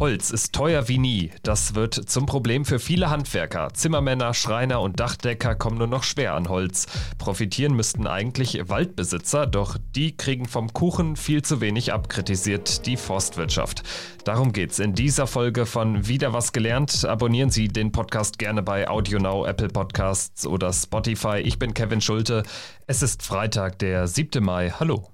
Holz ist teuer wie nie. Das wird zum Problem für viele Handwerker. Zimmermänner, Schreiner und Dachdecker kommen nur noch schwer an Holz. Profitieren müssten eigentlich Waldbesitzer, doch die kriegen vom Kuchen viel zu wenig ab, kritisiert die Forstwirtschaft. Darum geht's in dieser Folge von Wieder was gelernt. Abonnieren Sie den Podcast gerne bei AudioNow, Apple Podcasts oder Spotify. Ich bin Kevin Schulte. Es ist Freitag, der 7. Mai. Hallo.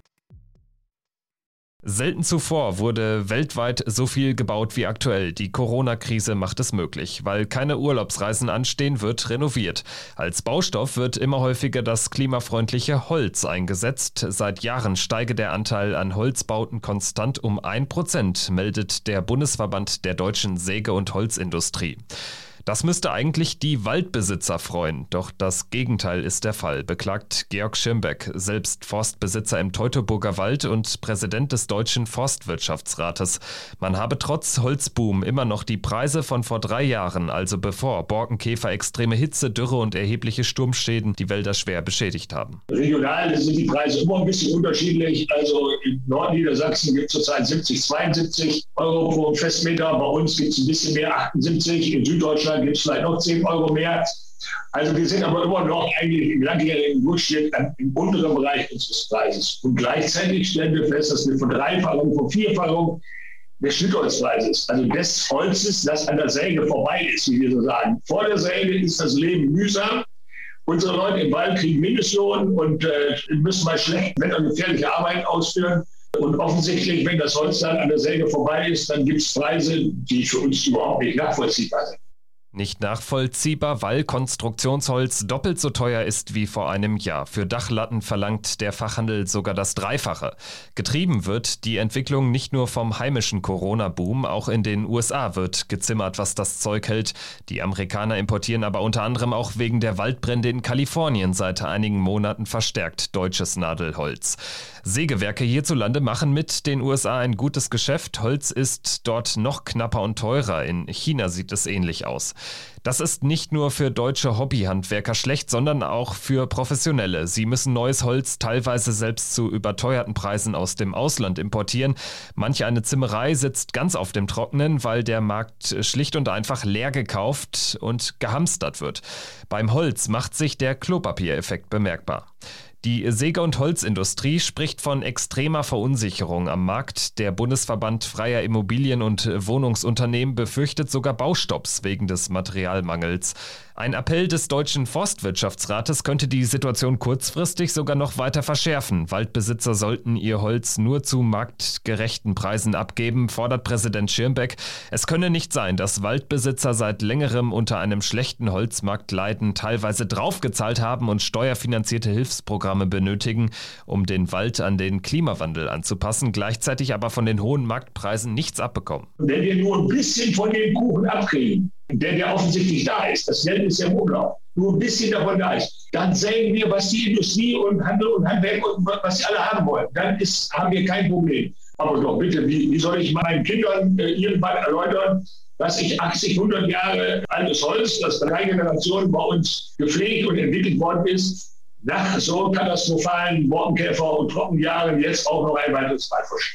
Selten zuvor wurde weltweit so viel gebaut wie aktuell. Die Corona-Krise macht es möglich. Weil keine Urlaubsreisen anstehen, wird renoviert. Als Baustoff wird immer häufiger das klimafreundliche Holz eingesetzt. Seit Jahren steige der Anteil an Holzbauten konstant um 1%, meldet der Bundesverband der deutschen Säge- und Holzindustrie. Das müsste eigentlich die Waldbesitzer freuen, doch das Gegenteil ist der Fall, beklagt Georg Schirmbeck, selbst Forstbesitzer im Teutoburger Wald und Präsident des Deutschen Forstwirtschaftsrates. Man habe trotz Holzboom immer noch die Preise von vor 3 Jahren, also bevor Borkenkäfer, extreme Hitze, Dürre und erhebliche Sturmschäden die Wälder schwer beschädigt haben. Regional sind die Preise immer ein bisschen unterschiedlich. Also in Nordniedersachsen gibt es zurzeit 70, 72 Euro pro Festmeter. Bei uns gibt es ein bisschen mehr, 78. In Süddeutschland gibt es vielleicht noch 10 Euro mehr. Also wir sind aber immer noch eigentlich im langjährigen Durchschnitt im unteren Bereich unseres Preises. Und gleichzeitig stellen wir fest, dass wir von Dreifachung, von Vierfachung des Schnittholzpreises, also des Holzes, das an der Säge vorbei ist, wie wir so sagen. Vor der Säge ist das Leben mühsam. Unsere Leute im Wald kriegen Mindestlohn und müssen bei schlechtem Wetter gefährliche Arbeiten ausführen. Und offensichtlich, wenn das Holz dann an der Säge vorbei ist, dann gibt es Preise, die für uns überhaupt nicht nachvollziehbar sind. Nicht nachvollziehbar, weil Konstruktionsholz doppelt so teuer ist wie vor einem Jahr. Für Dachlatten verlangt der Fachhandel sogar das Dreifache. Getrieben wird die Entwicklung nicht nur vom heimischen Corona-Boom, auch in den USA wird gezimmert, was das Zeug hält. Die Amerikaner importieren aber unter anderem auch wegen der Waldbrände in Kalifornien seit einigen Monaten verstärkt deutsches Nadelholz. Sägewerke hierzulande machen mit den USA ein gutes Geschäft. Holz ist dort noch knapper und teurer. In China sieht es ähnlich aus. Das ist nicht nur für deutsche Hobbyhandwerker schlecht, sondern auch für Professionelle. Sie müssen neues Holz teilweise selbst zu überteuerten Preisen aus dem Ausland importieren. Manch eine Zimmerei sitzt ganz auf dem Trockenen, weil der Markt schlicht und einfach leer gekauft und gehamstert wird. Beim Holz macht sich der Klopapiereffekt bemerkbar. Die Säge- und Holzindustrie spricht von extremer Verunsicherung am Markt. Der Bundesverband freier Immobilien- und Wohnungsunternehmen befürchtet sogar Baustopps wegen des Materialmangels. Ein Appell des Deutschen Forstwirtschaftsrates könnte die Situation kurzfristig sogar noch weiter verschärfen. Waldbesitzer sollten ihr Holz nur zu marktgerechten Preisen abgeben, fordert Präsident Schirmbeck. Es könne nicht sein, dass Waldbesitzer seit längerem unter einem schlechten Holzmarkt leiden, teilweise draufgezahlt haben und steuerfinanzierte Hilfsprogramme benötigen, um den Wald an den Klimawandel anzupassen, gleichzeitig aber von den hohen Marktpreisen nichts abbekommen. Wenn wir nur ein bisschen von dem Kuchen abkriegen, der offensichtlich da ist, das Geld ist ja im Umlauf, nur ein bisschen davon da ist, dann sägen wir, was die Industrie und Handel und Handwerk und was sie alle haben wollen. Dann haben wir kein Problem. Aber doch bitte, wie soll ich meinen Kindern irgendwann erläutern, dass ich 80, 100 Jahre altes Holz, das 3 Generationen bei uns gepflegt und entwickelt worden ist, nach so katastrophalen Borkenkäfer- und Trockenjahren jetzt auch noch ein weiteres Mal verschieben.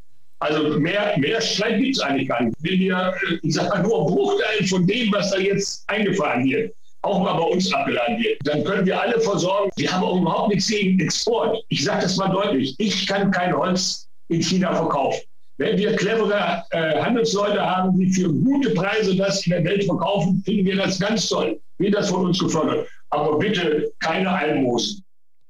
Also mehr Streit gibt es eigentlich gar nicht. Wenn wir, ich sag mal, nur Bruchteilen von dem, was da jetzt eingefahren wird, auch mal bei uns abgeladen wird, dann können wir alle versorgen. Wir haben auch überhaupt nichts gegen Export. Ich sage das mal deutlich. Ich kann kein Holz in China verkaufen. Wenn wir clevere Handelsleute haben, die für gute Preise das in der Welt verkaufen, finden wir das ganz toll. Wird das von uns gefördert. Aber bitte keine Almosen.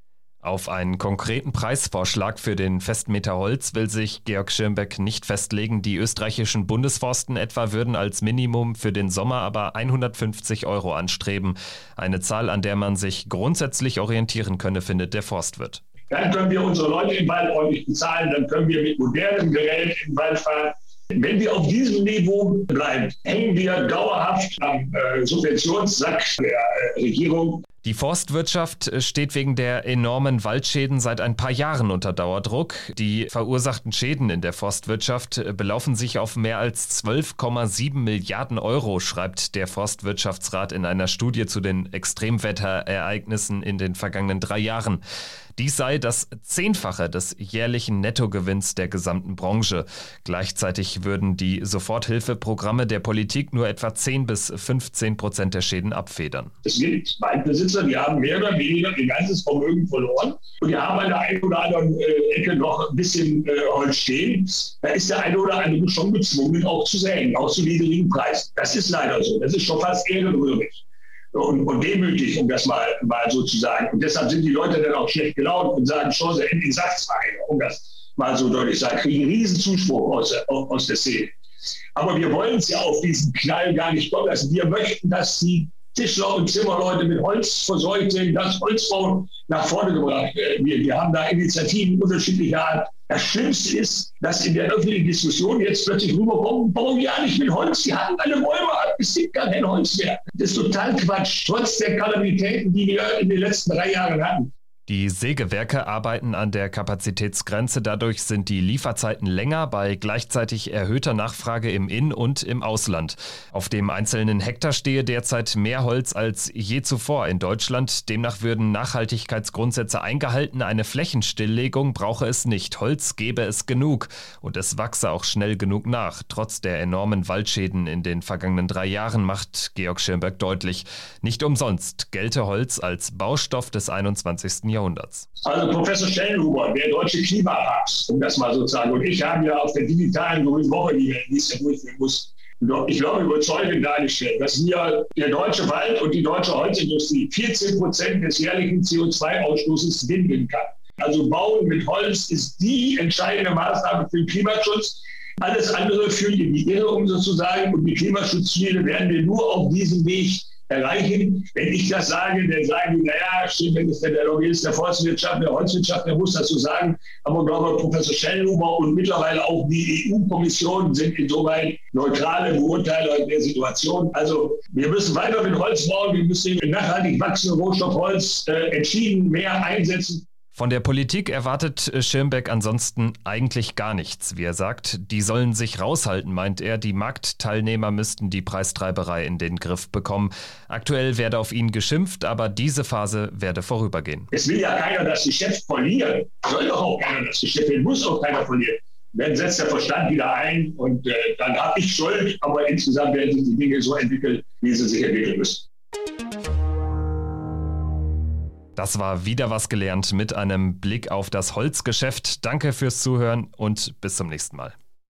Auf einen konkreten Preisvorschlag für den Festmeter Holz will sich Georg Schirmbeck nicht festlegen. Die österreichischen Bundesforsten etwa würden als Minimum für den Sommer aber 150 Euro anstreben. Eine Zahl, an der man sich grundsätzlich orientieren könne, findet der Forstwirt. Dann können wir unsere Leute im Wald ordentlich bezahlen, dann können wir mit modernem Gerät im Wald fahren. Wenn wir auf diesem Niveau bleiben, hängen wir dauerhaft am Subventionssack der Regierung. Die Forstwirtschaft steht wegen der enormen Waldschäden seit ein paar Jahren unter Dauerdruck. Die verursachten Schäden in der Forstwirtschaft belaufen sich auf mehr als 12,7 Milliarden Euro, schreibt der Forstwirtschaftsrat in einer Studie zu den Extremwetterereignissen in den vergangenen 3 Jahren. Dies sei das 10-fache des jährlichen Nettogewinns der gesamten Branche. Gleichzeitig würden die Soforthilfeprogramme der Politik nur etwa 10-15% der Schäden abfedern. Es gibt Waldbesitzer, die haben mehr oder weniger ihr ganzes Vermögen verloren und die haben an der einen oder anderen Ecke noch ein bisschen Holz stehen. Da ist der eine oder andere schon gezwungen, auch zu sägen, auch zu niedrigen Preisen. Das ist leider so. Das ist schon fast ehrenrührig und demütig, um das mal so zu sagen. Und deshalb sind die Leute dann auch schlecht gelaunt und sagen, Chance, endlich sagt's mal, um das mal so deutlich zu sagen, kriegen einen riesen Zuspruch aus der Szene. Aber wir wollen es ja auf diesen Knall gar nicht kommen lassen. Wir möchten, dass die Tischler und Zimmerleute mit Holz verseucht sind, dass Holzbau nach vorne gebracht wird. Wir haben da Initiativen unterschiedlicher Art. Das Schlimmste ist, dass in der öffentlichen Diskussion jetzt plötzlich rüberkommt, bauen die ja nicht mit Holz, die hatten alle Bäume ab, es gibt gar kein Holz mehr. Das ist total Quatsch, trotz der Kalamitäten, die wir in den letzten 3 Jahren hatten. Die Sägewerke arbeiten an der Kapazitätsgrenze. Dadurch sind die Lieferzeiten länger bei gleichzeitig erhöhter Nachfrage im In- und im Ausland. Auf dem einzelnen Hektar stehe derzeit mehr Holz als je zuvor in Deutschland. Demnach würden Nachhaltigkeitsgrundsätze eingehalten. Eine Flächenstilllegung brauche es nicht. Holz gäbe es genug und es wachse auch schnell genug nach. Trotz der enormen Waldschäden in den vergangenen 3 Jahren macht Georg Schirmberg deutlich, nicht umsonst gelte Holz als Baustoff des 21. Jahrhunderts. Also Professor Schellnhuber, der deutsche Klimapapst, um das mal so zu sagen, und ich haben ja auf der digitalen Grünen Woche, die wir nächstes Jahr durchführen muss, ich glaube überzeugend dargestellt, dass wir der deutsche Wald und die deutsche Holzindustrie 14% des jährlichen CO2-Ausstoßes binden kann. Also Bauen mit Holz ist die entscheidende Maßnahme für den Klimaschutz. Alles andere führt in die Irre, um sozusagen, und die Klimaschutzziele werden wir nur auf diesem Weg erreichen. Wenn ich das sage, dann sagen die, naja, stimmt, wenn es der Lobbyist der Forstwirtschaft, der Holzwirtschaft, der muss das so sagen. Aber ich glaube, Professor Schellnhuber und mittlerweile auch die EU-Kommission sind insoweit neutrale Beurteiler der Situation. Also wir müssen weiter mit Holz bauen, wir müssen den nachhaltig wachsenden Rohstoff Holz entschieden mehr einsetzen. Von der Politik erwartet Schirmbeck ansonsten eigentlich gar nichts. Wie er sagt, die sollen sich raushalten, meint er. Die Marktteilnehmer müssten die Preistreiberei in den Griff bekommen. Aktuell werde auf ihn geschimpft, aber diese Phase werde vorübergehen. Es will ja keiner das Geschäft verlieren. Soll doch auch keiner das Geschäft verlieren, muss auch keiner verlieren. Dann setzt der Verstand wieder ein und dann habe ich Schuld, aber insgesamt werden sich die Dinge so entwickeln, wie sie sich entwickeln müssen. Das war wieder was gelernt mit einem Blick auf das Holzgeschäft. Danke fürs Zuhören und bis zum nächsten Mal.